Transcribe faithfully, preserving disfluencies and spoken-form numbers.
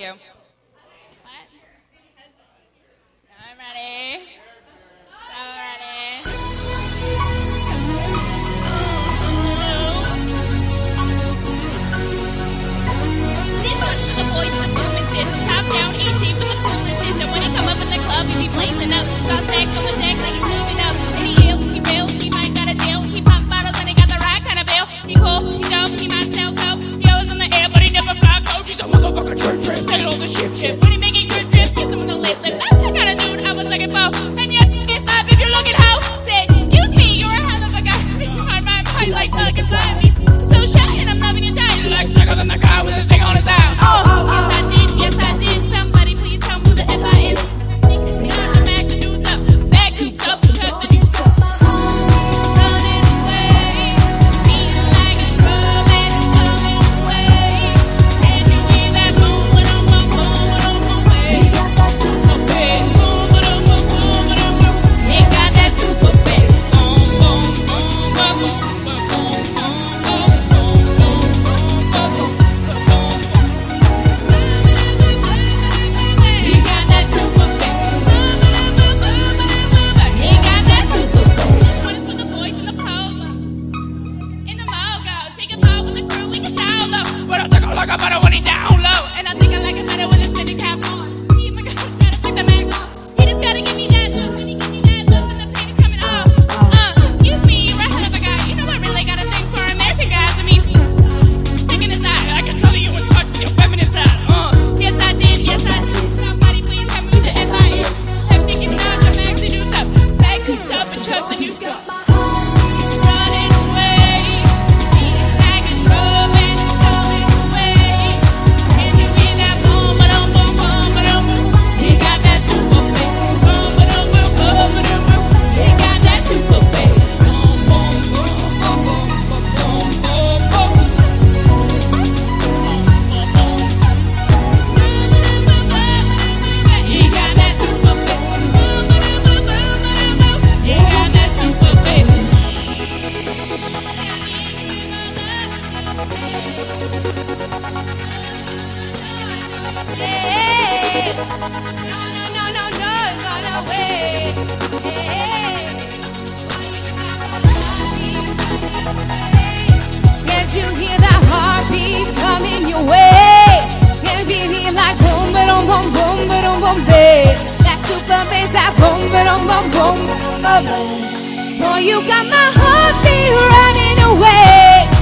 you. What? I'm ready. So ready. This one's for the boys with the boom and shit. Top down E T with the cool and shit. And when he come up in the club, he be blazing up. Got stacks on the deck like he's moving up. And he ill, he real, he might got a deal. He pop bottles and he got the right kind of bill. He cool, he dope, he might sell coke. He always in the air, but he never fly coach. He's a motherfucker trip trip. Say all the shit shit. When he making drip drip, kiss him on the lip lip. That's the kind of dude I was looking for. And yet, get five if you're looking how. Said, excuse me, you're a hell of a guy. Hard my body like Doug inside me. So shy and I'm loving your time. You like sucker than the guy with the thing on his arm. Oh, oh, yes I did, yes I did. Somebody please tell me who the F I is. Back the dudes up, back dudes up, trust the dudes up. Running away, feeling like a drug and it's coming away. Can you hear that boom, boom, boom, boom, boom, boom, super bass, boom, boom, boom, boom, boom, boom. He got that super bass, boom, boom, boom, boom, boom, boom, boom, boom, boom, boom, boom, boom, boom. He got that super bass, he got that super bass. This one is for the boys in the polo, in the mogo. Take a ball with the crew, we can solo. But I think I like it better when he down low. And I think I like it better when it's spinning cap on. He even gotta put the mag on. He just gotta give me that look. When he give me that look, and the pain is coming off. Uh, excuse me, you're a hell of a guy. You know I really got a thing for American guys. I mean, sticking his eye. I can tell you was touching your feminine side. Uh, yes I did, yes I did. Somebody please tell me who the F I is. Have thinking about the max to do stuff. Back cooped up and trust the new stuff. Running away, feeling like a drug and it's coming away. Can you hear that boom, ba-dum, boom, boom, ba-dum, boom? He got that super bass, boom, ba-dum, boom, boom, ba-dum, boom. He got that super bass, boom, boom, boom, boom, boom, boom, boom, boom, boom. He got that super bass, boom, ba-dum, boom, boom, ba-dum, boom. He got that super bass. Hey, no, no, no, no, no, no, no way. Hey, can't you hear that heartbeat coming your way? Can't be here like boom, ba-dum, boom, boom, ba-dum, boom, babe. That super bass, that boom, ba-dum, boom, boom, boom, boom. Boy, you got my heartbeat running away.